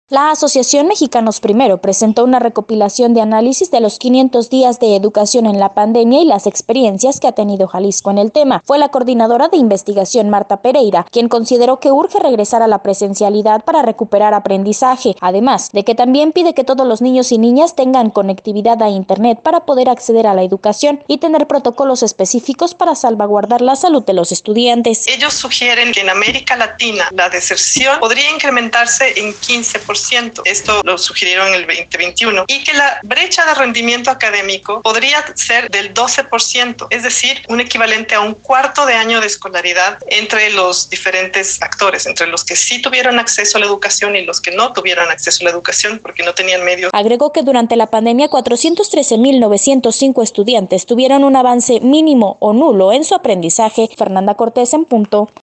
La Asociación Mexicanos Primero presentó una recopilación de análisis de los 500 días de educación en la pandemia y las experiencias que ha tenido Jalisco en el tema. Fue la coordinadora de investigación, Marta Pereira, quien consideró que urge regresar a la presencialidad para recuperar aprendizaje, además de que también pide que todos los niños y niñas tengan conectividad a Internet para poder acceder a la educación y tener protocolos específicos para salvaguardar la salud de los estudiantes. Ellos sugieren que en América Latina la deserción podría incrementarse en 15%. Esto lo sugirieron en el 2021. Y que la brecha de rendimiento académico podría ser del 12%, es decir, un equivalente a un cuarto de año de escolaridad entre los diferentes actores, entre los que sí tuvieron acceso a la educación y los que no tuvieron acceso a la educación porque no tenían medios. Agregó que durante la pandemia 413,905 estudiantes tuvieron un avance mínimo o nulo en su aprendizaje. Fernanda Cortés en Punto.